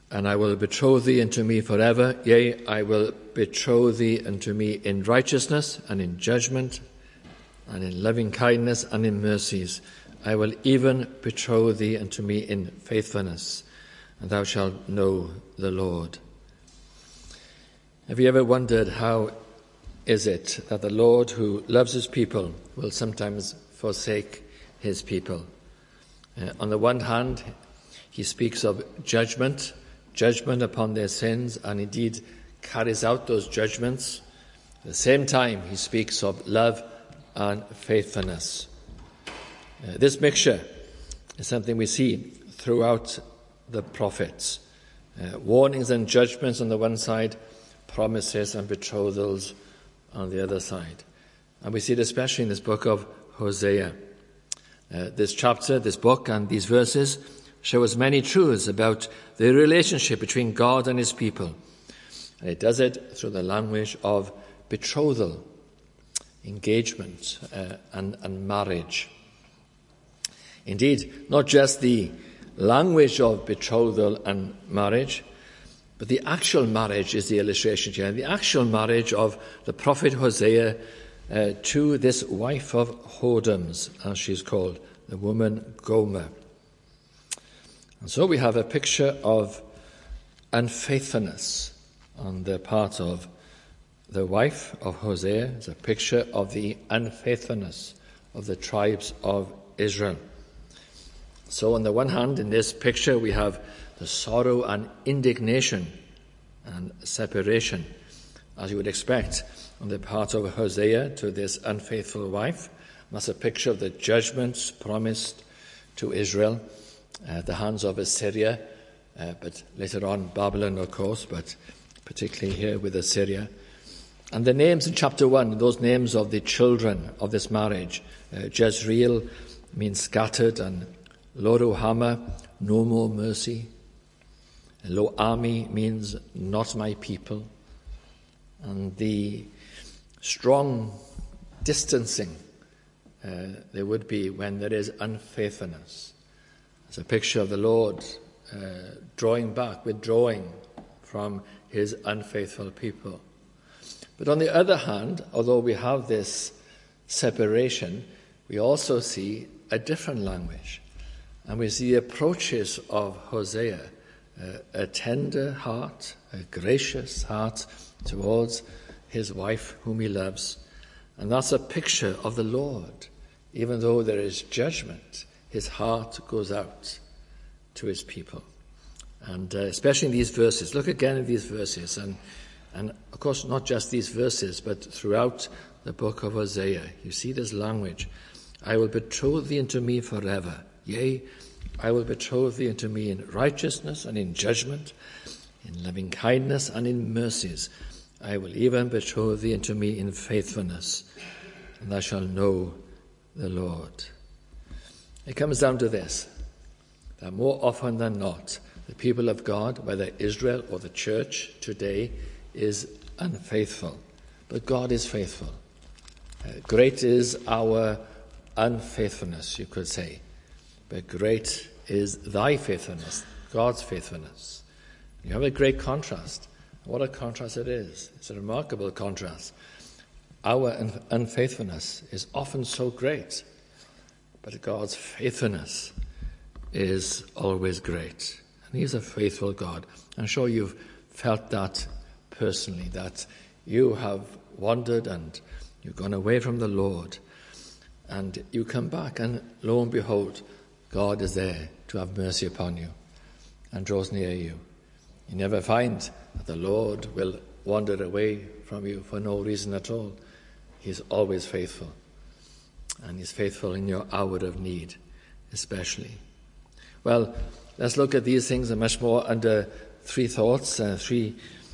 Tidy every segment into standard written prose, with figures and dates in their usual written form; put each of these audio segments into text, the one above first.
And I will betroth thee unto me forever. Yea, I will betroth thee unto me in righteousness and in judgment and in loving kindness and in mercies. I will even betroth thee unto me in faithfulness, and thou shalt know the Lord. Have you ever wondered how is it that the Lord, who loves his people, will sometimes forsake his people? On the one hand, he speaks of judgment upon their sins, and indeed carries out those judgments. At the same time, he speaks of love and faithfulness. This mixture is something we see throughout the prophets. Warnings and judgments on the one side, promises and betrothals on the other side. And we see it especially in this book of Hosea. This chapter, this book, and these verses show us many truths about the relationship between God and his people. And it does it through the language of betrothal, engagement, and marriage. Indeed, not just the language of betrothal and marriage, but the actual marriage is the illustration here. The actual marriage of the prophet Hosea to this wife of whoredoms, as she's called, the woman Gomer. And so we have a picture of unfaithfulness on the part of the wife of Hosea. It's a picture of the unfaithfulness of the tribes of Israel. So on the one hand, in this picture, we have the sorrow and indignation and separation, as you would expect, on the part of Hosea to this unfaithful wife. And that's a picture of the judgments promised to Israel at the hands of Assyria, but later on Babylon, of course, but particularly here with Assyria. And the names in chapter 1, those names of the children of this marriage, Jezreel means scattered, and Lo-ruhamah, no more mercy. Lo-ami means not my people. And the strong distancing there would be when there is unfaithfulness. It's a picture of the Lord drawing back, withdrawing from his unfaithful people. But on the other hand, although we have this separation, we also see a different language. And we see approaches of Hosea, a tender heart, a gracious heart towards his wife whom he loves. And that's a picture of the Lord. Even though there is judgment, his heart goes out to his people. And especially in these verses, look again at these verses. And of course, not just these verses, but throughout the book of Hosea, you see this language. I will betroth thee unto me forever. Yea, I will betroth thee unto me in righteousness and in judgment, in loving kindness and in mercies. I will even betroth thee unto me in faithfulness, and thou shalt know the Lord. It comes down to this, that more often than not, the people of God, whether Israel or the church today, is unfaithful. But God is faithful. Great is our unfaithfulness, you could say. But great is thy faithfulness, God's faithfulness. You have a great contrast. What a contrast it is. It's a remarkable contrast. Our unfaithfulness is often so great, but God's faithfulness is always great. And he's a faithful God. I'm sure you've felt that personally, that you have wandered and you've gone away from the Lord, and you come back, and lo and behold, God is there to have mercy upon you and draws near you. You never find that the Lord will wander away from you for no reason at all. He's always faithful, and he's faithful in your hour of need, especially. Well, let's look at these things and much more under three thoughts, three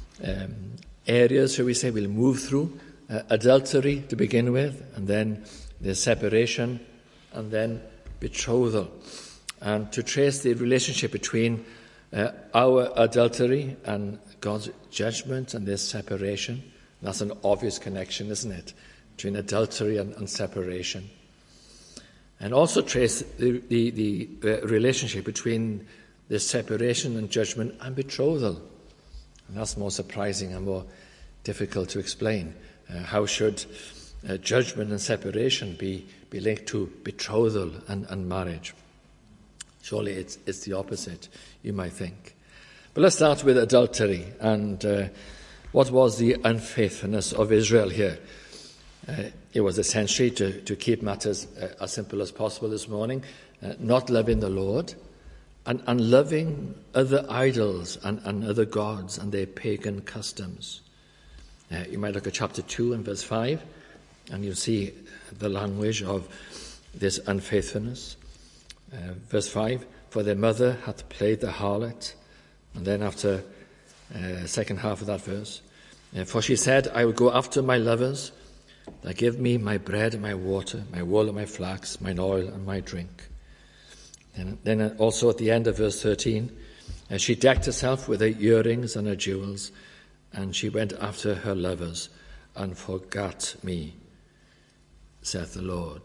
areas, shall we say, we'll move through. Adultery to begin with, and then the separation, and then betrothal. And to trace the relationship between our adultery and God's judgment and this separation. That's an obvious connection, isn't it, between adultery and separation. And also trace the relationship between this separation and judgment and betrothal. And that's more surprising and more difficult to explain. How should judgment and separation be linked to betrothal and marriage? Surely it's the opposite, you might think. But let's start with adultery and what was the unfaithfulness of Israel here. It was essentially, to keep matters as simple as possible this morning, not loving the Lord and loving other idols and other gods and their pagan customs. You might look at chapter 2 and verse 5, and you'll see the language of this unfaithfulness. Verse 5, for their mother hath played the harlot. And then after second half of that verse, for she said, I will go after my lovers that give me my bread and my water, my wool and my flax, mine oil and my drink. And then also at the end of verse 13, she decked herself with her earrings and her jewels, and she went after her lovers and forgot me, saith the Lord.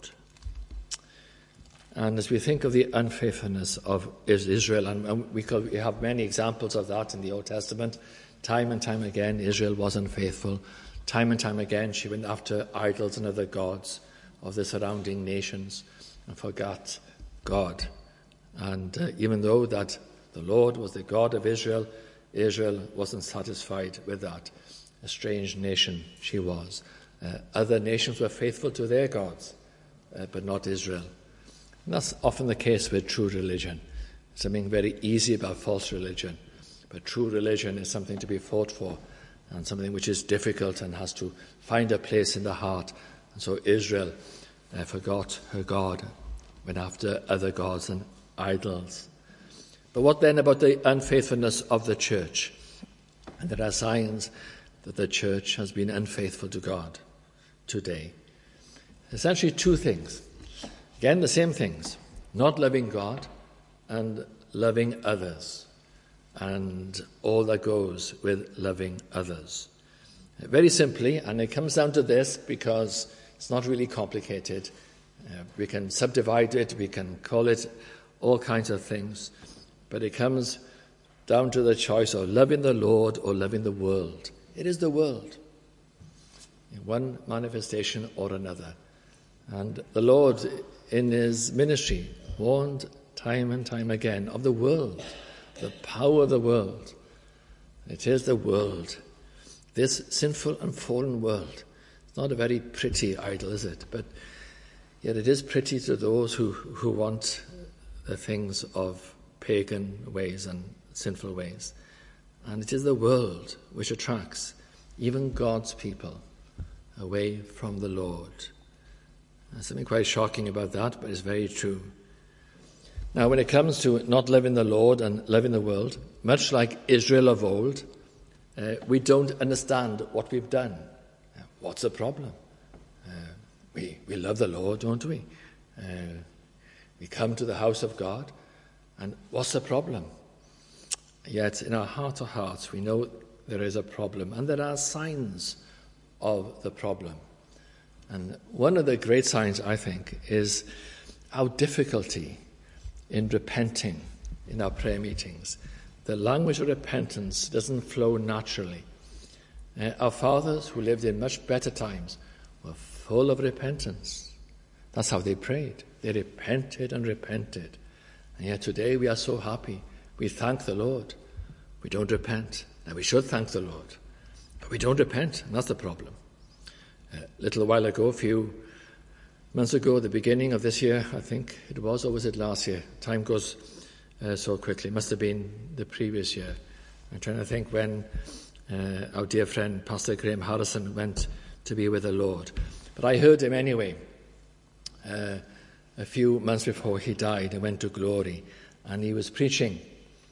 And as we think of the unfaithfulness of Israel, and we have many examples of that in the Old Testament, time and time again Israel was unfaithful. Time and time again she went after idols and other gods of the surrounding nations and forgot God. And even though that the Lord was the God of Israel, Israel wasn't satisfied with that. A strange nation she was. Other nations were faithful to their gods, but not Israel. And that's often the case with true religion. Something very easy about false religion. But true religion is something to be fought for, and something which is difficult and has to find a place in the heart. And so Israel forgot her God, went after other gods and idols. But what then about the unfaithfulness of the church? And there are signs that the church has been unfaithful to God today. Essentially two things. Again, the same things. Not loving God and loving others. And all that goes with loving others. Very simply, and it comes down to this because it's not really complicated. We can subdivide it, we can call it all kinds of things, but it comes down to the choice of loving the Lord or loving the world. It is the world, in one manifestation or another. And the Lord, in his ministry, warned time and time again of the world, the power of the world. It is the world, this sinful and fallen world. It's not a very pretty idol, is it? But yet it is pretty to those who want the things of pagan ways and sinful ways. And it is the world which attracts even God's people away from the Lord. There's something quite shocking about that, but it's very true. Now, when it comes to not loving the Lord and loving the world, much like Israel of old, we don't understand what we've done. What's the problem? We love the Lord, don't we? We come to the house of God, and what's the problem? Yet in our heart of hearts we know there is a problem, and there are signs of the problem. And one of the great signs, I think, is our difficulty in repenting in our prayer meetings. The language of repentance doesn't flow naturally. Our fathers, who lived in much better times, were full of repentance. That's how they prayed. They repented and repented. And yet today we are so happy. We thank the Lord. We don't repent. Now we should thank the Lord. But we don't repent, and that's the problem. A little while ago, a few months ago, the beginning of this year, I think it was, or was it last year? Time goes so quickly. It must have been the previous year. I'm trying to think when our dear friend, Pastor Graham Harrison, went to be with the Lord. But I heard him anyway. A few months before he died and went to glory. And he was preaching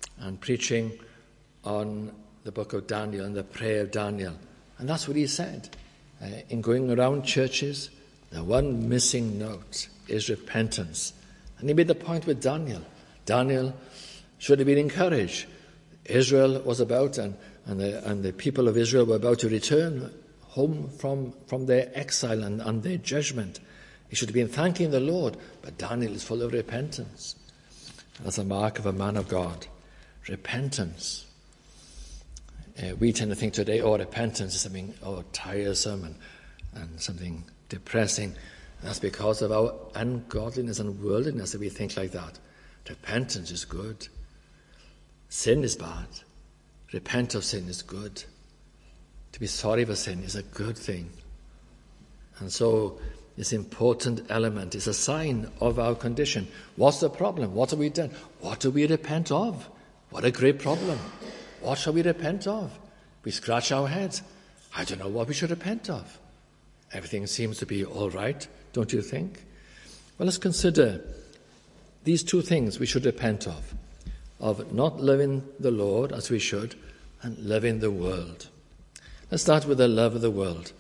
on the book of Daniel and the prayer of Daniel. And that's what he said. In going around churches, the one missing note is repentance. And he made the point with Daniel. Daniel should have been encouraged. Israel was about, and the people of Israel were about to return home from their exile and their judgment. He should have been thanking the Lord, but Daniel is full of repentance. That's a mark of a man of God. repentance. We tend to think today, repentance is something tiresome and something depressing. And that's because of our ungodliness and worldliness that we think like that. Repentance is good. Sin is bad. Repent of sin is good. To be sorry for sin is a good thing. And so this important element is a sign of our condition. What's the problem? What have we done? What do we repent of? What a great problem. What shall we repent of? We scratch our heads. I don't know what we should repent of. Everything seems to be all right, don't you think? Well, let's consider these two things we should repent of not loving the Lord as we should and loving the world. Let's start with the love of the world.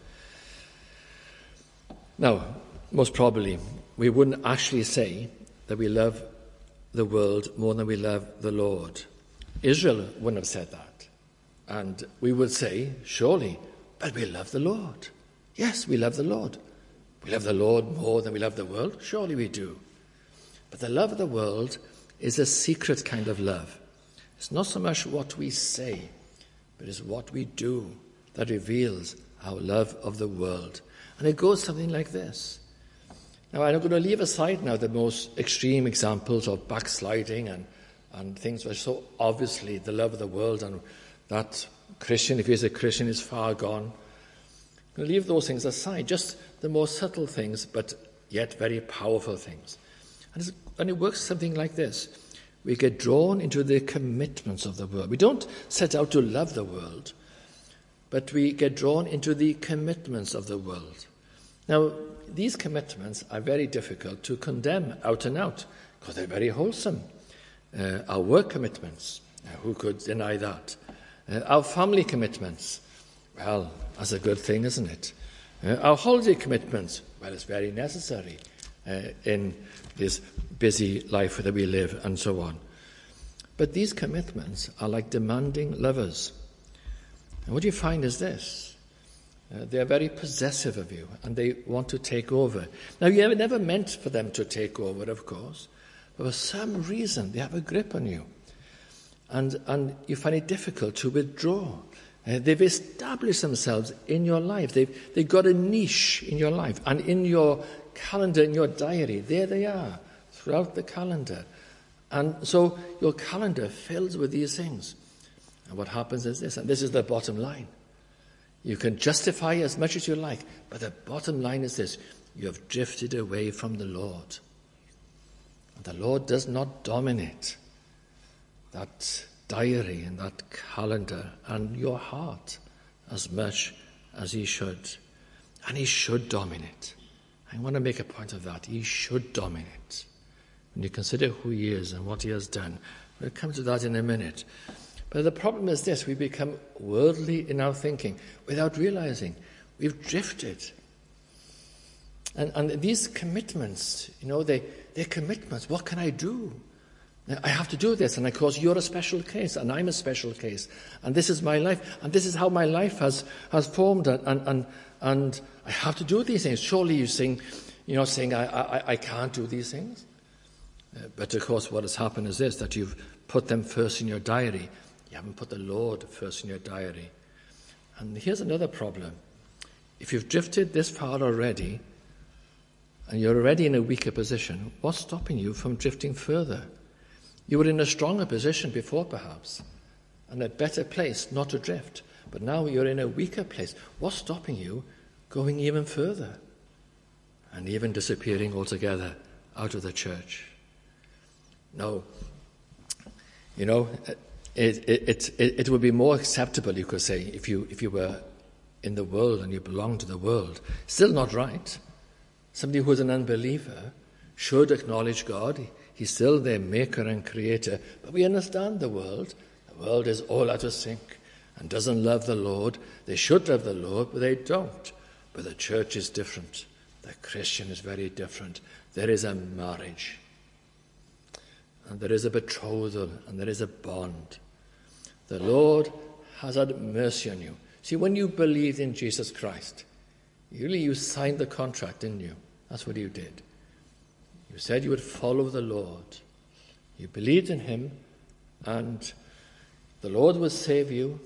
Now, most probably, we wouldn't actually say that we love the world more than we love the Lord. Israel wouldn't have said that. And we would say, surely, but we love the Lord. Yes, we love the Lord. We love the Lord more than we love the world. Surely we do. But the love of the world is a secret kind of love. It's not so much what we say, but it's what we do that reveals our love of the world. And it goes something like this. Now, I'm going to leave aside now the most extreme examples of backsliding and things which are so obviously the love of the world, and that Christian, if he is a Christian, is far gone. I'm going to leave those things aside, just the more subtle things, but yet very powerful things. And it works something like this. We get drawn into the commitments of the world. We don't set out to love the world, but we get drawn into the commitments of the world. Now, these commitments are very difficult to condemn out and out, because they're very wholesome. Our work commitments, who could deny that? Our family commitments, well, that's a good thing, isn't it? Our holiday commitments, well, it's very necessary in this busy life that we live, and so on. But these commitments are like demanding lovers. And what you find is this. They are very possessive of you, and they want to take over. Now, you never meant for them to take over, of course, but for some reason they have a grip on you. And you find it difficult to withdraw. They've established themselves in your life. They've got a niche in your life. And in your calendar, in your diary, there they are, throughout the calendar. And so your calendar fills with these things. And what happens is this, and this is the bottom line. You can justify as much as you like, but the bottom line is this. You have drifted away from the Lord. And the Lord does not dominate that diary and that calendar and your heart as much as he should. And he should dominate. I want to make a point of that. He should dominate. When you consider who he is and what he has done, we'll come to that in a minute. But the problem is this, we become worldly in our thinking without realizing we've drifted. And these commitments, they're commitments. What can I do? I have to do this, and of course you're a special case, and I'm a special case, and this is my life, and this is how my life has formed, and I have to do these things. Surely you saying I can't do these things. But of course what has happened is this, that you've put them first in your diary. You haven't put the Lord first in your diary. And here's another problem. If you've drifted this far already, and you're already in a weaker position, what's stopping you from drifting further? You were in a stronger position before, perhaps, and a better place not to drift. But now you're in a weaker place. What's stopping you going even further and even disappearing altogether out of the church? No. It would be more acceptable, you could say, if you were in the world and you belonged to the world. Still not right. Somebody who is an unbeliever should acknowledge God. He's still their maker and creator. But we understand the world. The world is all out of sync and doesn't love the Lord. They should love the Lord, but they don't. But the church is different. The Christian is very different. There is a marriage. And there is a betrothal. And there is a bond. The Lord has had mercy on you. See, when you believed in Jesus Christ, you signed the contract, didn't you? That's what you did. You said you would follow the Lord. You believed in him, and the Lord would save you,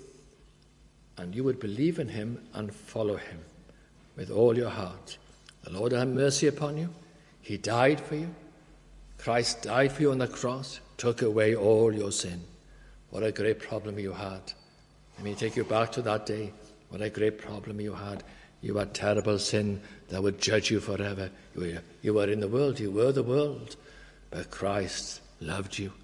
and you would believe in him and follow him with all your heart. The Lord had mercy upon you. He died for you. Christ died for you on the cross, took away all your sin. What a great problem you had. Let me take you back to that day. What a great problem you had. You had terrible sin that would judge you forever. You were in the world. You were the world. But Christ loved you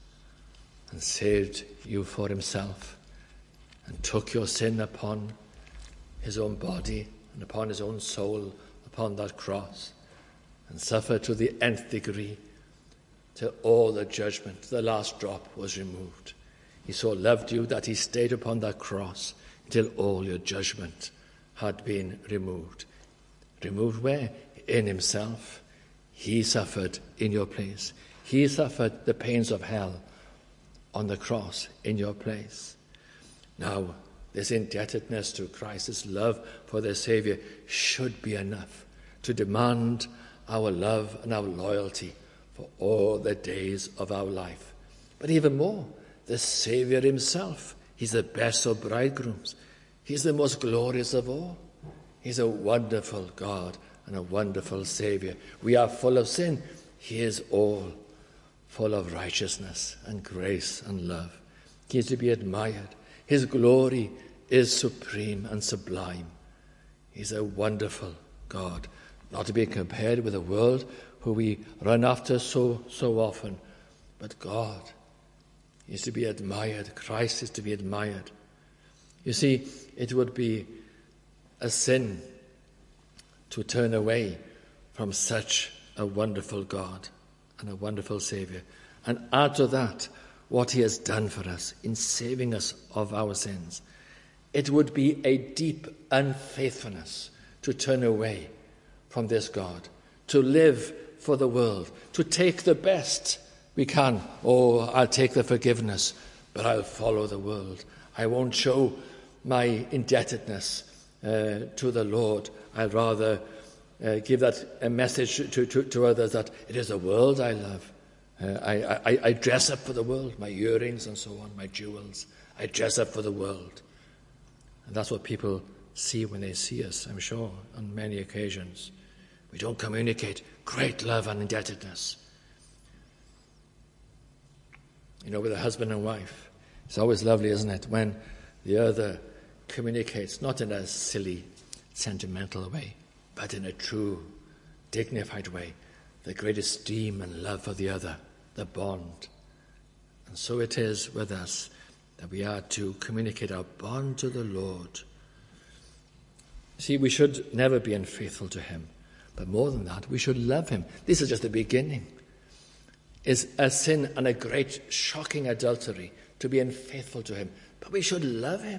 and saved you for himself and took your sin upon his own body and upon his own soul upon that cross and suffered to the nth degree till all the judgment, the last drop, was removed. He so loved you that he stayed upon that cross until all your judgment had been removed. Removed where? In himself. He suffered in your place. He suffered the pains of hell on the cross in your place. Now, this indebtedness to Christ, this love for the Saviour, should be enough to demand our love and our loyalty for all the days of our life. But even more, the Saviour himself, he's the best of bridegrooms. He's the most glorious of all. He's a wonderful God and a wonderful Saviour. We are full of sin. He is all full of righteousness and grace and love. He is to be admired. His glory is supreme and sublime. He's a wonderful God, not to be compared with the world who we run after so often. But God is to be admired. Christ is to be admired. You see, it would be a sin to turn away from such a wonderful God and a wonderful Saviour, and add to that what he has done for us in saving us of our sins. It would be a deep unfaithfulness to turn away from this God, to live for the world, to take the best we can. Oh, I'll take the forgiveness, but I'll follow the world. I won't show my indebtedness to the Lord. I'd rather give that a message to others that it is the world I love. I dress up for the world, my earrings and so on, my jewels. I dress up for the world. And that's what people see when they see us, I'm sure, on many occasions. We don't communicate great love and indebtedness. You know, with a husband and wife, it's always lovely, isn't it, when the other communicates, not in a silly, sentimental way, but in a true, dignified way, the great esteem and love for the other, the bond. And so it is with us that we are to communicate our bond to the Lord. See, we should never be unfaithful to him, but more than that, we should love him. This is just the beginning. It's a sin and a great, shocking adultery to be unfaithful to him, but we should love him.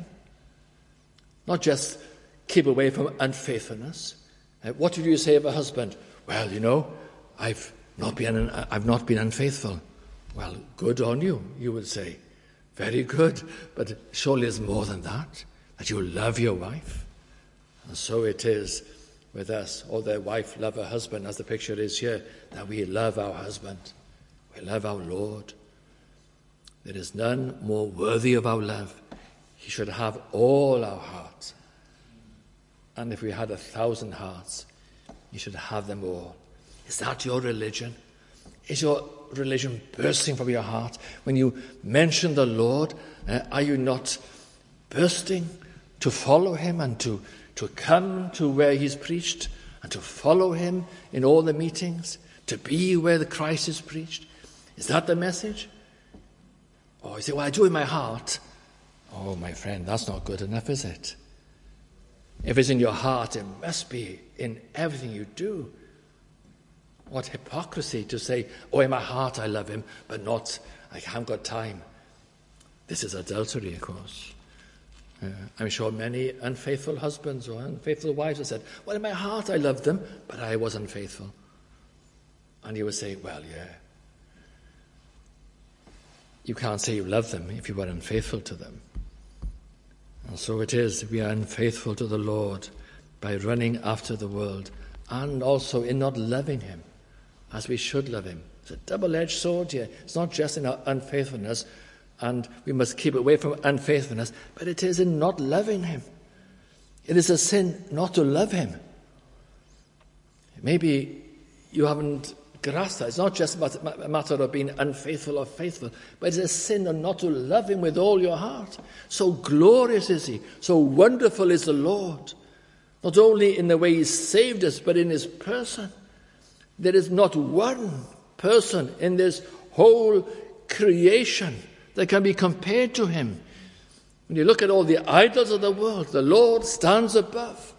Not just keep away from unfaithfulness. What did you say of a husband? Well, you know, I've not been unfaithful. Well, good on you, you would say. Very good. But surely there's more than that you love your wife. And so it is with us. Or the wife love her husband, as the picture is here, that we love our husband. We love our Lord. There is none more worthy of our love. He should have all our hearts. And if we had 1,000 hearts, you should have them all. Is that your religion? Is your religion bursting from your heart? When you mention the Lord, are you not bursting to follow him and to come to where he's preached and to follow him in all the meetings, to be where the Christ is preached? Is that the message? Or you say, well, I do in my heart. Oh, my friend, that's not good enough, is it? If it's in your heart, it must be in everything you do. What hypocrisy to say, oh, in my heart I love him, but not, I haven't got time. This is adultery, of course. I'm sure many unfaithful husbands or unfaithful wives have said, well, in my heart I loved them, but I was unfaithful. And you would say, well, yeah. You can't say you love them if you were unfaithful to them. And so it is, we are unfaithful to the Lord by running after the world and also in not loving him as we should love him. It's a double-edged sword here. It's not just in our unfaithfulness, and we must keep away from unfaithfulness, but it is in not loving him. It is a sin not to love him. Maybe you haven't grasped that. It's not just a matter of being unfaithful or faithful, but it's a sin not to love him with all your heart. So glorious is he. So wonderful is the Lord. Not only in the way he saved us, but in his person. There is not one person in this whole creation that can be compared to him. When you look at all the idols of the world, the Lord stands above.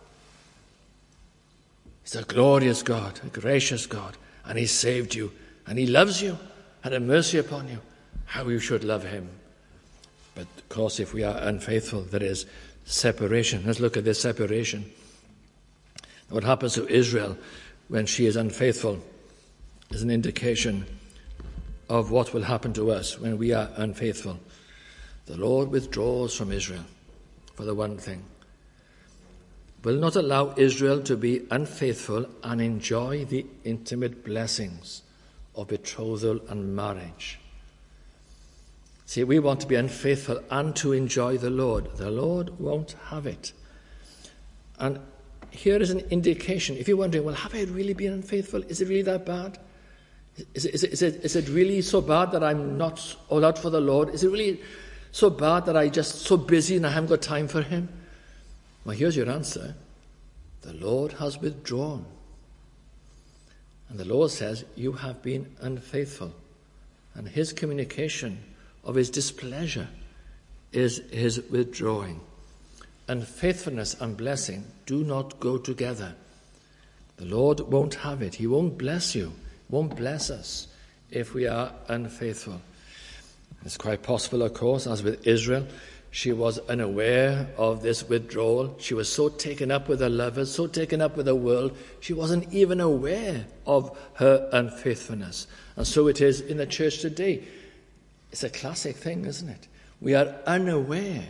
He's a glorious God, a gracious God, and he saved you, and he loves you, and had mercy upon you. How you should love him. But of course, if we are unfaithful, there is separation. Let's look at this separation. What happens to Israel when she is unfaithful is an indication of what will happen to us when we are unfaithful. The Lord withdraws from Israel, for the one thing. Will not allow Israel to be unfaithful and enjoy the intimate blessings of betrothal and marriage. See, we want to be unfaithful and to enjoy the Lord. The Lord won't have it. And here is an indication. If you're wondering, well, have I really been unfaithful? Is it really that bad? Is it really so bad that I'm not all out for the Lord? Is it really so bad that I'm just so busy and I haven't got time for him? Well, here's your answer. The Lord has withdrawn. And the Lord says, you have been unfaithful. And his communication of his displeasure is his withdrawing. Unfaithfulness and blessing do not go together. The Lord won't have it. He won't bless you, won't bless us if we are unfaithful. It's quite possible, of course, as with Israel, she was unaware of this withdrawal. She was so taken up with her lovers, so taken up with the world, she wasn't even aware of her unfaithfulness. And so it is in the church today. It's a classic thing, isn't it? We are unaware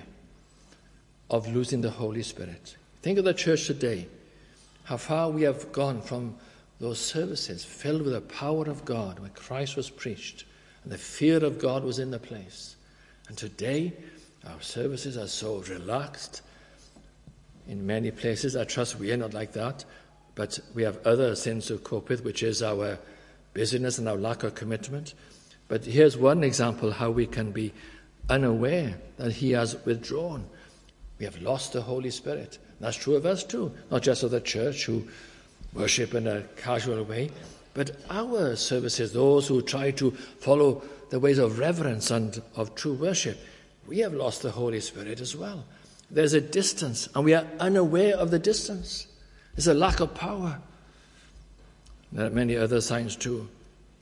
of losing the Holy Spirit. Think of the church today, how far we have gone from those services filled with the power of God when Christ was preached and the fear of God was in the place. And today, our services are so relaxed. In many places, I trust we are not like that, but we have other sins to cope with, which is our busyness and our lack of commitment. But here's one example how we can be unaware that he has withdrawn. We have lost the Holy Spirit. That's true of us too, not just of the church who worship in a casual way, but our services, those who try to follow the ways of reverence and of true worship, we have lost the Holy Spirit as well. There's a distance, and we are unaware of the distance. There's a lack of power. There are many other signs too.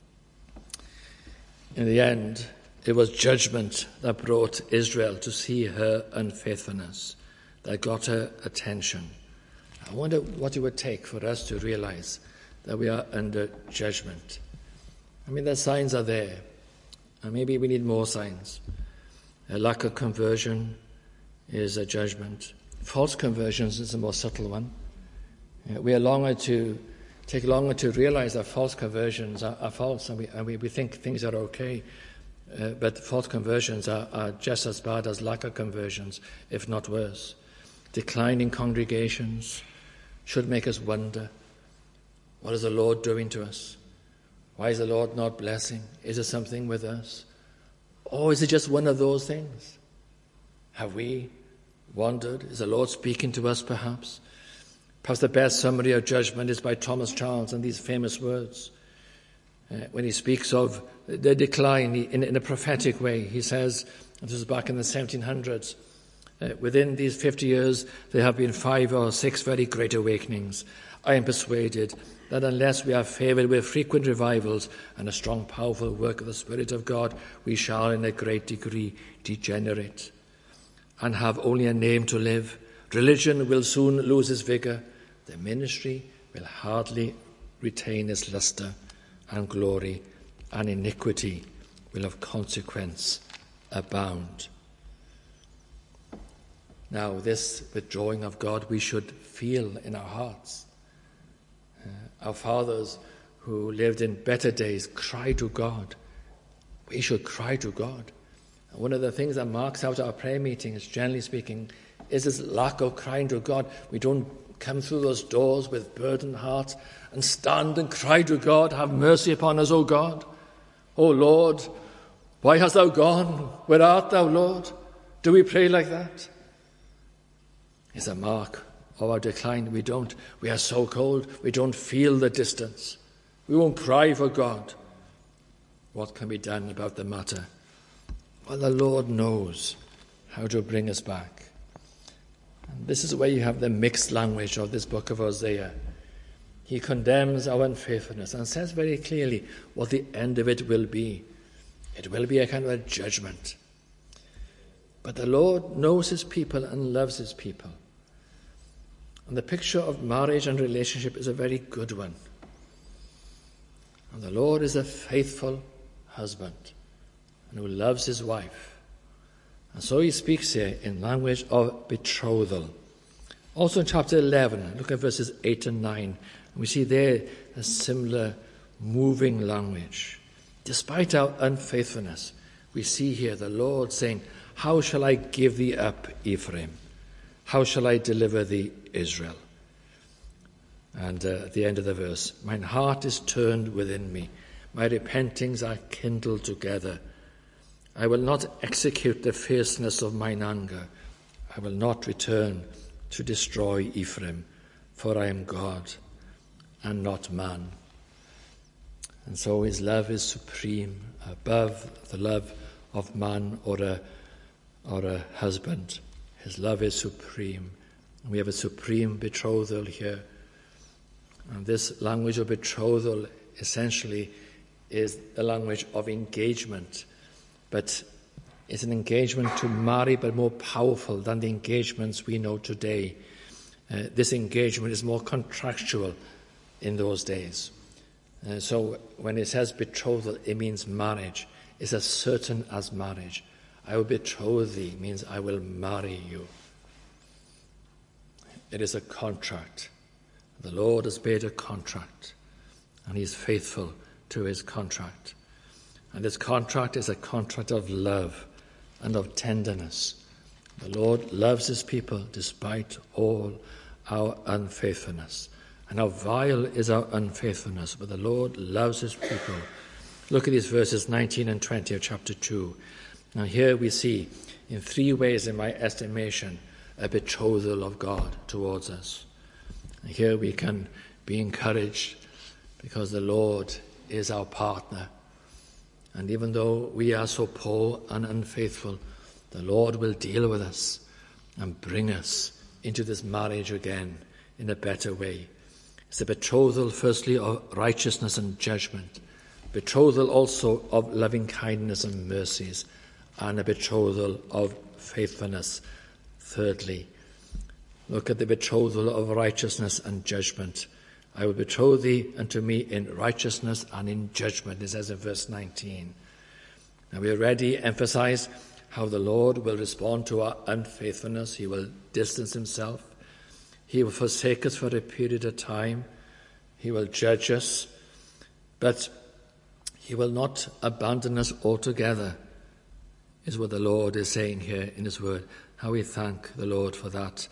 In the end, it was judgment that brought Israel to see her unfaithfulness, that got her attention. I wonder what it would take for us to realize that we are under judgment. I mean, the signs are there, and maybe we need more signs. A lack of conversion is a judgment. False conversions is a more subtle one. We take longer to realize that false conversions are false, and we think things are okay. But false conversions are just as bad as lack of conversions, if not worse. Declining congregations should make us wonder, what is the Lord doing to us? Why is the Lord not blessing? Is there something with us? Or is it just one of those things? Have we wandered? Is the Lord speaking to us perhaps? Perhaps the best summary of judgment is by Thomas Charles and these famous words. When he speaks of the decline in a prophetic way, he says, this was back in the 1700s, within these 50 years there have been 5 or 6 very great awakenings. I am persuaded that unless we are favoured with frequent revivals and a strong, powerful work of the Spirit of God, we shall in a great degree degenerate and have only a name to live. Religion will soon lose its vigour. The ministry will hardly retain its lustre and glory, and iniquity will of consequence abound. Now, this withdrawing of God we should feel in our hearts. Our fathers who lived in better days cried to God. We should cry to God. One of the things that marks out our prayer meetings, generally speaking, is this lack of crying to God. We don't come through those doors with burdened hearts and stand and cry to God, have mercy upon us, O God. O Lord, why hast thou gone? Where art thou, Lord? Do we pray like that? It's a mark of our decline. We don't. We are so cold, we don't feel the distance. We won't cry for God. What can be done about the matter? Well, the Lord knows how to bring us back. And this is where you have the mixed language of this book of Hosea. He condemns our unfaithfulness and says very clearly what the end of it will be. It will be a kind of a judgment. But the Lord knows his people and loves his people. And the picture of marriage and relationship is a very good one. And the Lord is a faithful husband and who loves his wife. And so he speaks here in language of betrothal. Also in chapter 11, look at verses 8 and 9. And we see there a similar moving language. Despite our unfaithfulness, we see here the Lord saying, how shall I give thee up, Ephraim? How shall I deliver thee, Israel? And at the end of the verse, mine heart is turned within me. My repentings are kindled together. I will not execute the fierceness of mine anger. I will not return to destroy Ephraim, for I am God and not man. And so his love is supreme, above the love of man or a husband. His love is supreme. And we have a supreme betrothal here. And this language of betrothal essentially is the language of engagement. But it's an engagement to marry, but more powerful than the engagements we know today. This engagement is more contractual in those days. So when it says betrothal, it means marriage. It's as certain as marriage. I will betroth thee means I will marry you. It is a contract. The Lord has made a contract, and he is faithful to his contract. And this contract is a contract of love and of tenderness. The Lord loves his people despite all our unfaithfulness. And how vile is our unfaithfulness, but the Lord loves his people. Look at these verses 19 and 20 of chapter 2. Now here we see, in three ways in my estimation, a betrothal of God towards us. And here we can be encouraged because the Lord is our partner. And even though we are so poor and unfaithful, the Lord will deal with us and bring us into this marriage again in a better way. It's a betrothal, firstly, of righteousness and judgment. Betrothal also of loving kindness and mercies. And a betrothal of faithfulness. Thirdly, look at the betrothal of righteousness and judgment. I will betroth thee unto me in righteousness and in judgment, it says in verse 19. Now we already emphasized how the Lord will respond to our unfaithfulness. He will distance himself. He will forsake us for a period of time. He will judge us. But he will not abandon us altogether, is what the Lord is saying here in his word. How we thank the Lord for that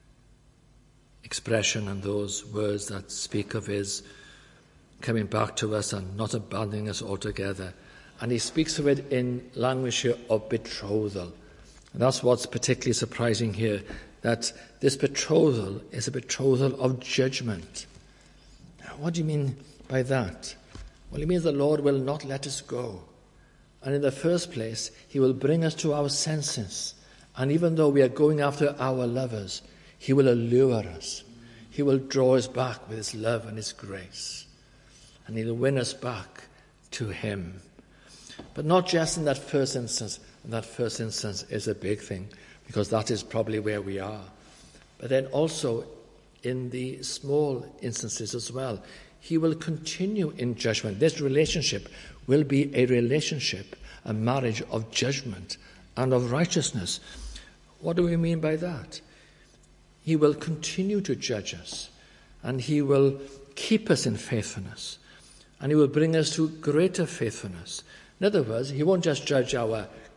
expression and those words that speak of his coming back to us and not abandoning us altogether. And he speaks of it in language here of betrothal. And that's what's particularly surprising here, that this betrothal is a betrothal of judgment. Now, what do you mean by that? Well, it means the Lord will not let us go. And in the first place, he will bring us to our senses. And even though we are going after our lovers, he will allure us. He will draw us back with his love and his grace. And he'll win us back to him. But not just in that first instance. And that first instance is a big thing, because that is probably where we are. But then also in the small instances as well. He will continue in judgment. This relationship will be a relationship, a marriage of judgment and of righteousness. What do we mean by that? He will continue to judge us, and he will keep us in faithfulness, and he will bring us to greater faithfulness. In other words, he won't just judge our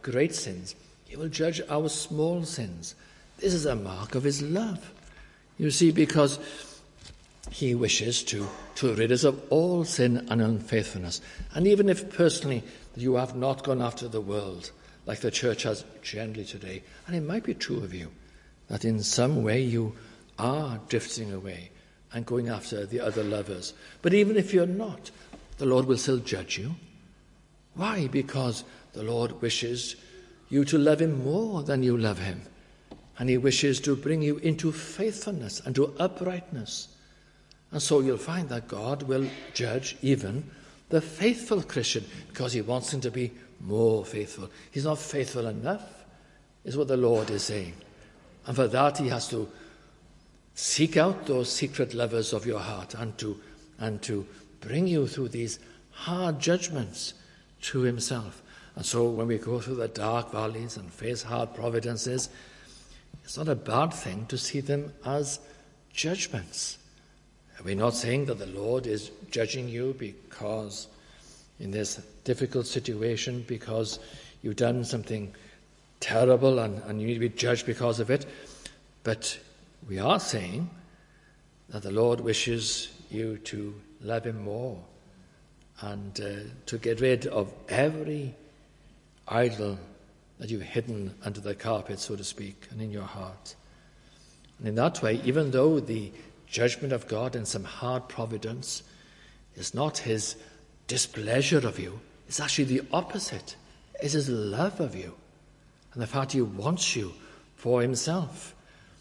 great sins. He will judge our small sins. This is a mark of his love. You see, because he wishes to rid us of all sin and unfaithfulness. And even if personally you have not gone after the world, like the church has generally today, and it might be true of you, that in some way you are drifting away and going after the other lovers. But even if you're not, the Lord will still judge you. Why? Because the Lord wishes you to love him more than you love him. And he wishes to bring you into faithfulness and to uprightness. And so you'll find that God will judge even the faithful Christian, because he wants him to be more faithful. He's not faithful enough, is what the Lord is saying. And for that he has to seek out those secret lovers of your heart and to bring you through these hard judgments to himself. And so when we go through the dark valleys and face hard providences, it's not a bad thing to see them as judgments. We're not saying that the Lord is judging you because in this difficult situation, because you've done something terrible and you need to be judged because of it. But we are saying that the Lord wishes you to love him more and to get rid of every idol that you've hidden under the carpet, so to speak, and in your heart. And in that way, even though the judgment of God in some hard providence is not his displeasure of you, it's actually the opposite. It's his love of you and the fact he wants you for himself.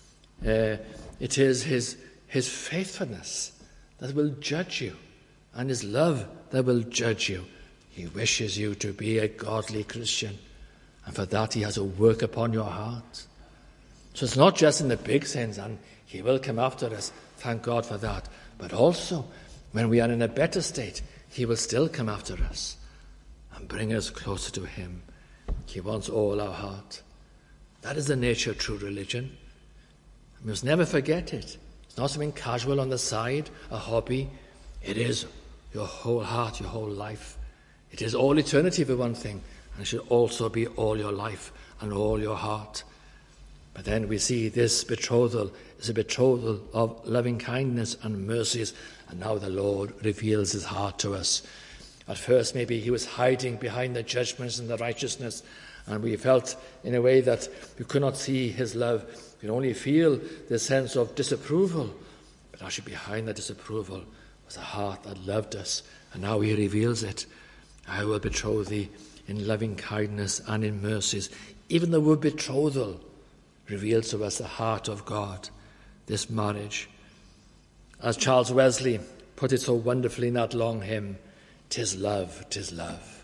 It is his faithfulness that will judge you and his love that will judge you. He wishes you to be a godly Christian, and for that he has a work upon your heart. So it's not just in the big sins, and he will come after us, thank God for that, but also when we are in a better state, he will still come after us and bring us closer to him. He wants all our heart. That is the nature of true religion. We must never forget it. It's not something casual on the side, a hobby. It is your whole heart, your whole life. It is all eternity for one thing, and it should also be all your life and all your heart. But then we see this betrothal is a betrothal of loving kindness and mercies, and now the Lord reveals his heart to us. At first maybe he was hiding behind the judgments and the righteousness, and we felt in a way that we could not see his love. We could only feel the sense of disapproval. But actually behind that disapproval was a heart that loved us, and now he reveals it. I will betroth thee in loving kindness and in mercies. Even the word betrothal reveals to us the heart of God, this marriage. As Charles Wesley put it so wonderfully in that long hymn, "'Tis love, 'tis love."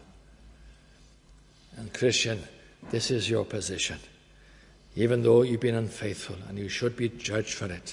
And Christian, this is your position. Even though you've been unfaithful, and you should be judged for it.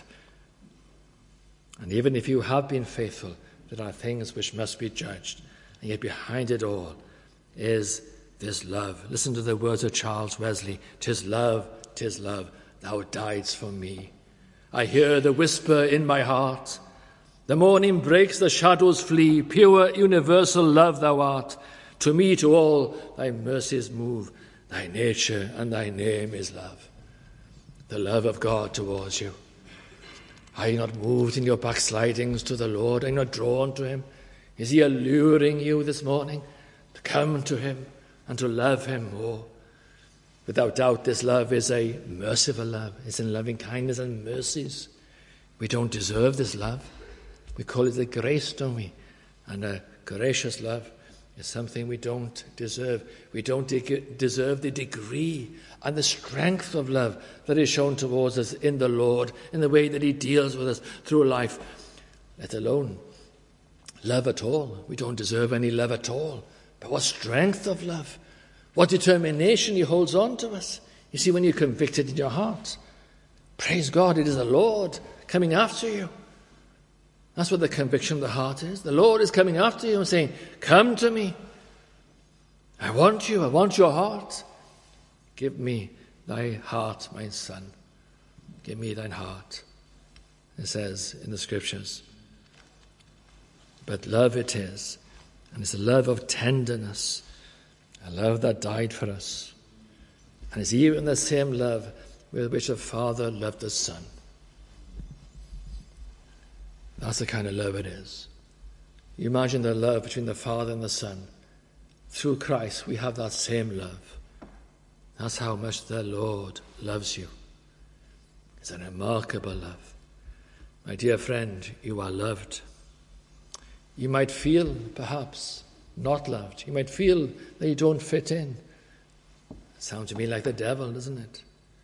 And even if you have been faithful, there are things which must be judged. And yet behind it all is this love. Listen to the words of Charles Wesley. "'Tis love, 'tis love, thou diedst for me. I hear the whisper in my heart. The morning breaks, the shadows flee. Pure, universal love thou art. To me, to all, thy mercies move. Thy nature and thy name is love." The love of God towards you. Are you not moved in your backslidings to the Lord? Are you not drawn to him? Is he alluring you this morning to come to him and to love him more? Without doubt, this love is a merciful love. It's in loving kindness and mercies. We don't deserve this love. We call it a grace, don't we? And a gracious love is something we don't deserve. We don't deserve the degree and the strength of love that is shown towards us in the Lord, in the way that he deals with us through life, let alone love at all. We don't deserve any love at all. But what strength of love, what determination he holds on to us. You see, when you're convicted in your heart, praise God, it is the Lord coming after you. That's what the conviction of the heart is. The Lord is coming after you and saying, "Come to me. I want you. I want your heart. Give me thy heart, my son. Give me thine heart," it says in the scriptures. But love it is, and it's a love of tenderness, a love that died for us. And it's even the same love with which the Father loved the Son. That's the kind of love it is. You imagine the love between the Father and the Son. Through Christ, we have that same love. That's how much the Lord loves you. It's a remarkable love. My dear friend, you are loved. You might feel, perhaps, not loved. You might feel that you don't fit in. It sounds to me like the devil, doesn't it?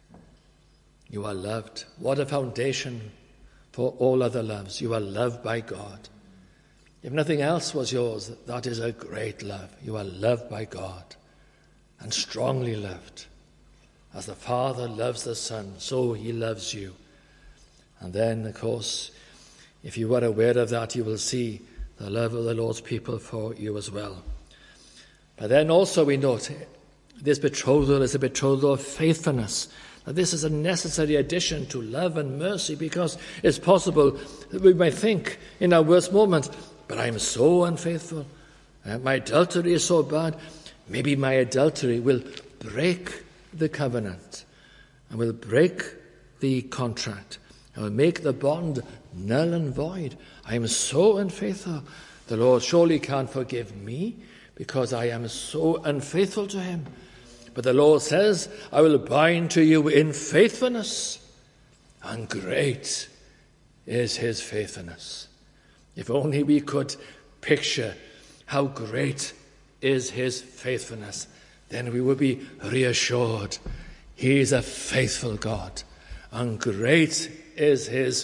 You are loved. What a foundation for all other loves. You are loved by God. If nothing else was yours, that is a great love. You are loved by God and strongly loved. As the Father loves the Son, so he loves you. And then, of course, if you were aware of that, you will see the love of the Lord's people for you as well. But then also we note this betrothal is a betrothal of faithfulness. Now, this is a necessary addition to love and mercy, because it's possible that we might think in our worst moment, but I'm so unfaithful. My adultery is so bad. Maybe my adultery will break the covenant and will break the contract and will make the bond null and void. I am so unfaithful. The Lord surely can't forgive me because I am so unfaithful to him. But the Lord says, I will bind to you in faithfulness, and great is his faithfulness. If only we could picture how great is his faithfulness, then we would be reassured. He is a faithful God, and great is his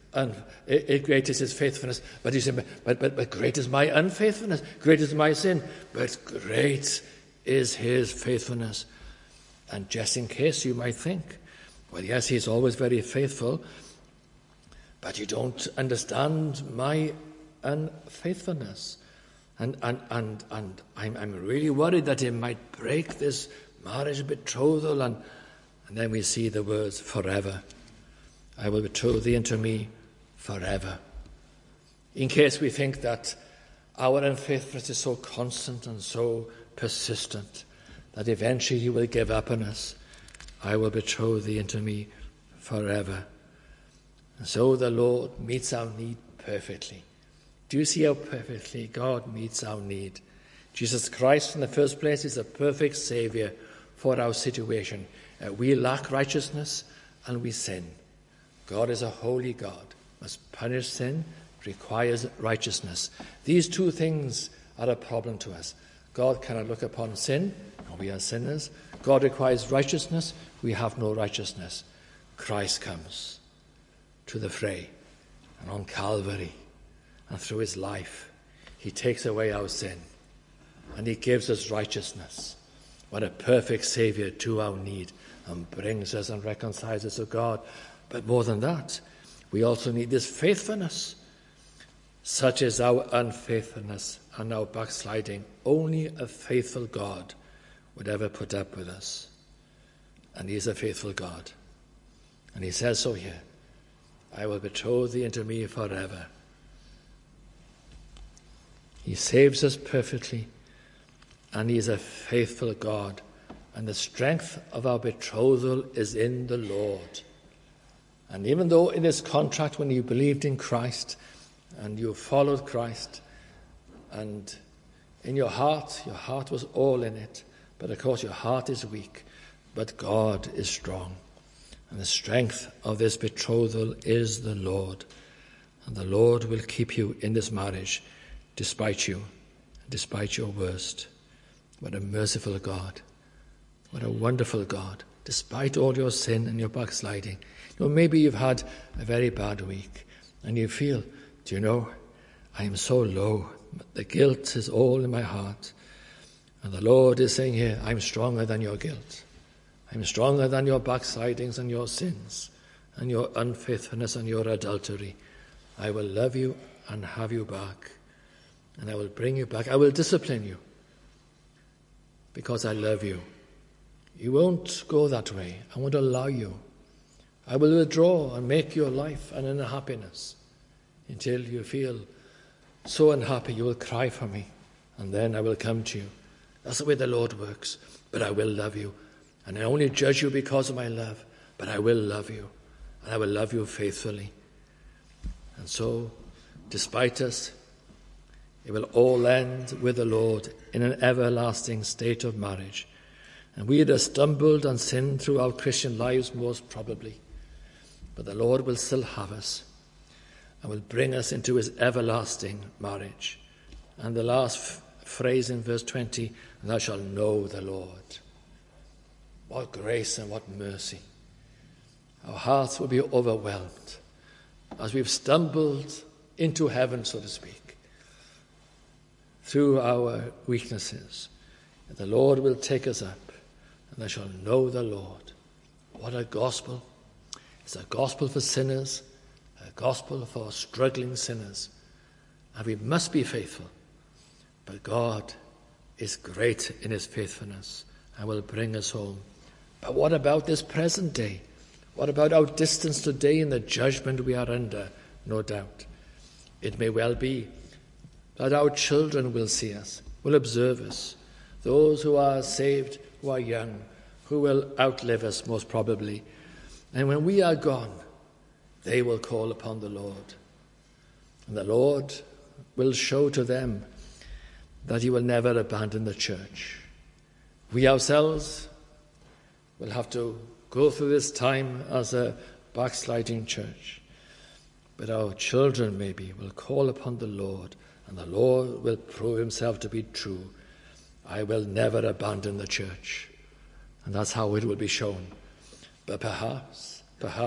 faithfulness. But you say, but great is my unfaithfulness, great is my sin, but great is his faithfulness. And just in case you might think, well, yes, he's always very faithful, but you don't understand my unfaithfulness. And I'm really worried that it might break this marriage betrothal. And then we see the words, forever. I will betroth thee unto me forever. In case we think that our unfaithfulness is so constant and so persistent that eventually he will give up on us, I will betroth thee unto me forever. And so the Lord meets our need perfectly. Do you see how perfectly God meets our need? Jesus Christ, in the first place, is a perfect Saviour for our situation. We lack righteousness and we sin. God is a holy God, must punish sin, requires righteousness. These two things are a problem to us. God cannot look upon sin, and we are sinners. God requires righteousness, we have no righteousness. Christ comes to the fray, and on Calvary, and through his life, he takes away our sin, and he gives us righteousness. What a perfect Saviour to our need, and brings us and reconciles us to God. But more than that, we also need this faithfulness. Such is our unfaithfulness and our backsliding. Only a faithful God would ever put up with us. And he is a faithful God. And he says so here, I will betroth thee unto me forever. He saves us perfectly, and he is a faithful God. And the strength of our betrothal is in the Lord. And even though in this contract, when you believed in Christ and you followed Christ, and in your heart was all in it, but of course your heart is weak, but God is strong. And the strength of this betrothal is the Lord. And the Lord will keep you in this marriage despite you, despite your worst. What a merciful God. What a wonderful God. Despite all your sin and your backsliding. Maybe you've had a very bad week and you feel, do you know, I am so low. The guilt is all in my heart. And the Lord is saying here, I'm stronger than your guilt. I'm stronger than your backslidings and your sins and your unfaithfulness and your adultery. I will love you and have you back. And I will bring you back. I will discipline you because I love you. You won't go that way. I won't allow you. I will withdraw and make your life an unhappiness until you feel so unhappy you will cry for me, and then I will come to you. That's the way the Lord works. But I will love you, And I only judge you because of my love, but I will love you, and I will love you faithfully. And so, despite us, it will all end with the Lord in an everlasting state of marriage. And we have stumbled and sinned through our Christian lives most probably. But the Lord will still have us and will bring us into his everlasting marriage. And the last phrase in verse 20, and thou shalt know the Lord. What grace and what mercy. Our hearts will be overwhelmed as we've stumbled into heaven, so to speak, through our weaknesses. And the Lord will take us up, and they shall know the Lord. What a gospel. It's a gospel for sinners, a gospel for struggling sinners. And we must be faithful. But God is great in his faithfulness and will bring us home. But what about this present day? What about our distance today in the judgment we are under? No doubt. It may well be that our children will see us, will observe us. Those who are saved, who are young, who will outlive us most probably. And when we are gone, they will call upon the Lord. And the Lord will show to them that he will never abandon the church. We ourselves will have to go through this time as a backsliding church. But our children maybe will call upon the Lord, and the Lord will prove himself to be true. I will never abandon the church. And that's how it will be shown. But perhaps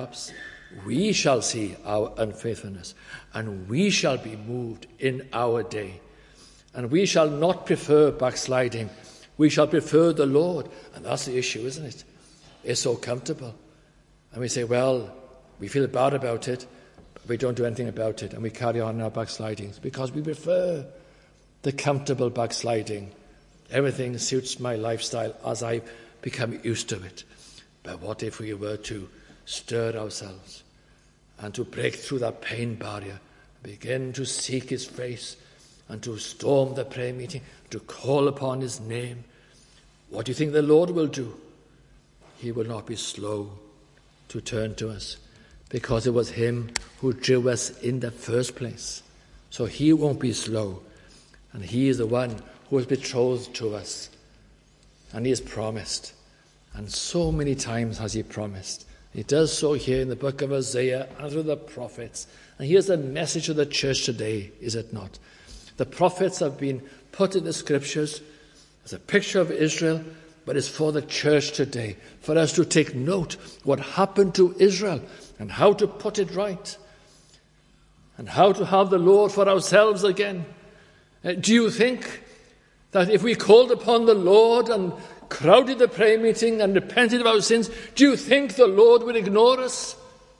we shall see our unfaithfulness, and we shall be moved in our day. And we shall not prefer backsliding. We shall prefer the Lord. And that's the issue, isn't it? It's so comfortable. And we say, well, we feel bad about it, but we don't do anything about it. And we carry on our backslidings because we prefer the comfortable backsliding. Everything suits my lifestyle as I become used to it. But what if we were to stir ourselves and to break through that pain barrier, begin to seek his face and to storm the prayer meeting, to call upon his name? What do you think the Lord will do? He will not be slow to turn to us, because it was him who drew us in the first place. So he won't be slow. And he is the one who is betrothed to us. And he has promised. And so many times has he promised. He does so here in the book of Isaiah and through the prophets. And here's the message of the church today, is it not? The prophets have been put in the scriptures as a picture of Israel, but it's for the church today, for us to take note what happened to Israel and how to put it right and how to have the Lord for ourselves again. Do you think that if we called upon the Lord and crowded the prayer meeting and repented of our sins, do you think the Lord would ignore us?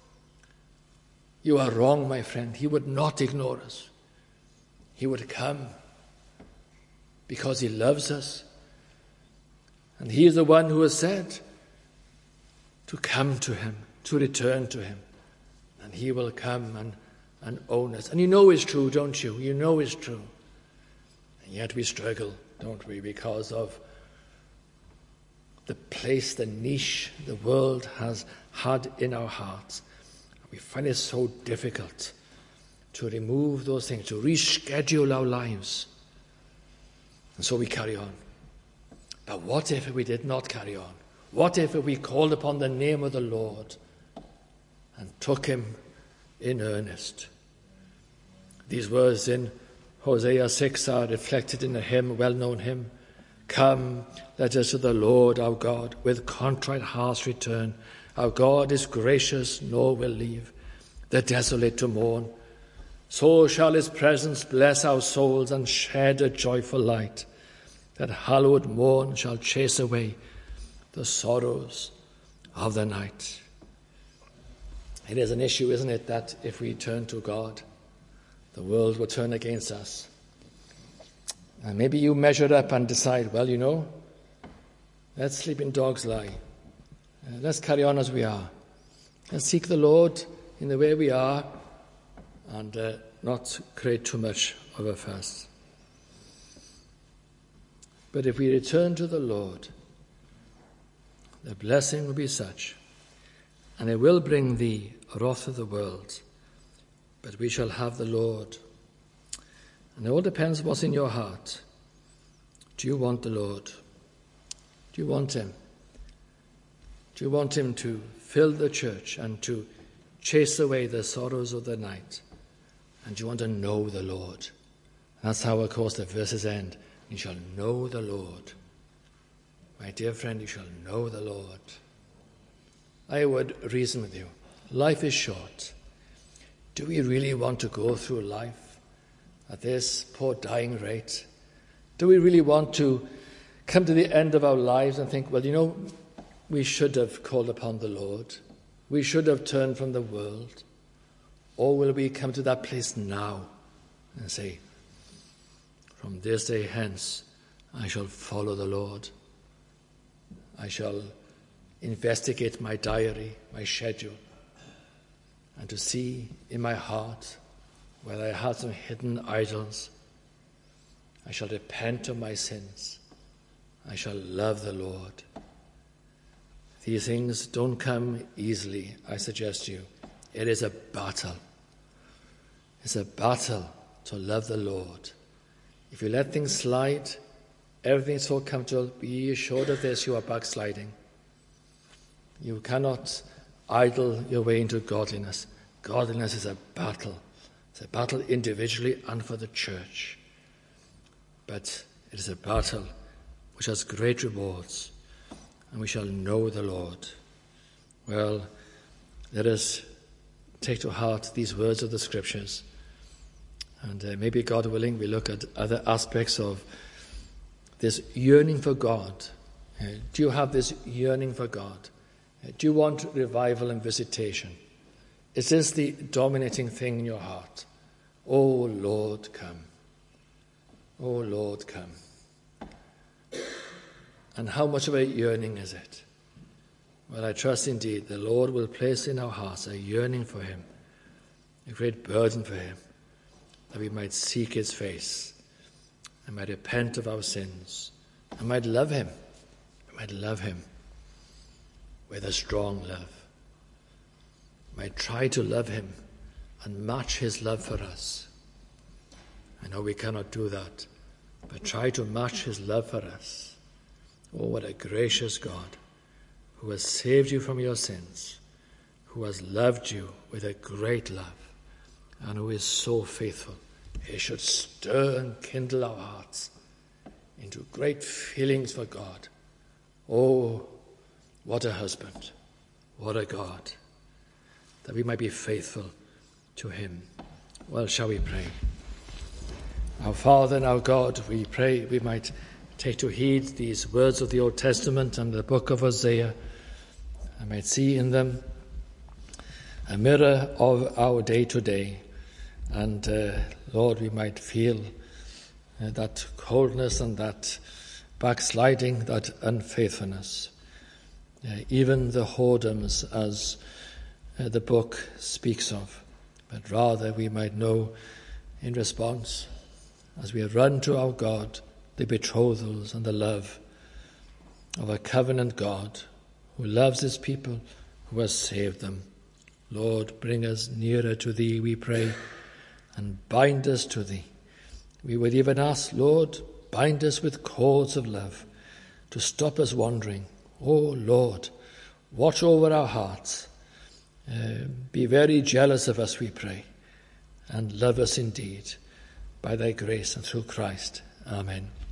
You are wrong, my friend. He would not ignore us. He would come because he loves us. And he is the one who has said to come to him, to return to him. And he will come and own us. And you know it's true, don't you? You know it's true. And yet we struggle, don't we, because of the place, the niche the world has had in our hearts. We find it so difficult to remove those things, to reschedule our lives. And so we carry on. But what if we did not carry on? What if we called upon the name of the Lord and took him in earnest? These words in Hosea 6 are reflected in a hymn, well-known hymn. Come, let us to the Lord our God, with contrite hearts return. Our God is gracious, nor will leave the desolate to mourn. So shall his presence bless our souls and shed a joyful light. That hallowed morn shall chase away the sorrows of the night. It is an issue, isn't it, that if we turn to God, the world will turn against us. And maybe you measure up and decide, well, you know, let's sleep in dog's lie. Let's carry on as we are. Let's seek the Lord in the way we are and not create too much of a fuss. But if we return to the Lord, The blessing will be such, and it will bring the wrath of the world, but we shall have the Lord. And it all depends what's in your heart. Do you want the Lord? Do you want him? Do you want him to fill the church and to chase away the sorrows of the night? And do you want to know the Lord? That's how, of course, the verses end. You shall know the Lord. My dear friend, you shall know the Lord. I would reason with you. Life is short. Do we really want to go through life at this poor dying rate? Do we really want to come to the end of our lives and think, well, we should have called upon the Lord. We should have turned from the world. Or will we come to that place now and say, from this day hence, I shall follow the Lord. I shall investigate my diary, my schedule, and to see in my heart whether I have some hidden idols. I shall repent of my sins. I shall love the Lord. These things don't come easily, I suggest you. It is a battle. It's a battle to love the Lord. If you let things slide, everything's so comfortable, be assured of this, you are backsliding. You cannot idle your way into godliness. Godliness is a battle. It's a battle individually and for the church. But it is a battle which has great rewards, and we shall know the Lord. Well, let us take to heart these words of the Scriptures, and maybe, God willing, we look at other aspects of this yearning for God. Do you have this yearning for God? Do you want revival and visitation? Is this the dominating thing in your heart? Oh, Lord, come. Oh, Lord, come. And how much of a yearning is it? Well, I trust indeed the Lord will place in our hearts a yearning for him, a great burden for him, that we might seek his face and might repent of our sins and might love him. We might love him with a strong love. We might try to love him and match his love for us. I know we cannot do that, but try to match his love for us. Oh, what a gracious God, who has saved you from your sins, who has loved you with a great love, and who is so faithful. He should stir and kindle our hearts into great feelings for God. Oh, what a husband, what a God, that we might be faithful to him. Well, shall we pray? Our Father and our God, we pray we might take to heed these words of the Old Testament and the book of Hosea, and might see in them a mirror of our day to day. And Lord, we might feel that coldness and that backsliding, that unfaithfulness, even the whoredoms as the book speaks of. But rather we might know in response, as we run to our God, the betrothals and the love of a covenant God who loves his people, who has saved them. Lord, bring us nearer to thee, we pray, and bind us to thee. We would even ask, Lord, bind us with cords of love to stop us wandering. Oh, Lord, watch over our hearts. Be very jealous of us, we pray, and love us indeed by thy grace and through Christ. Amen.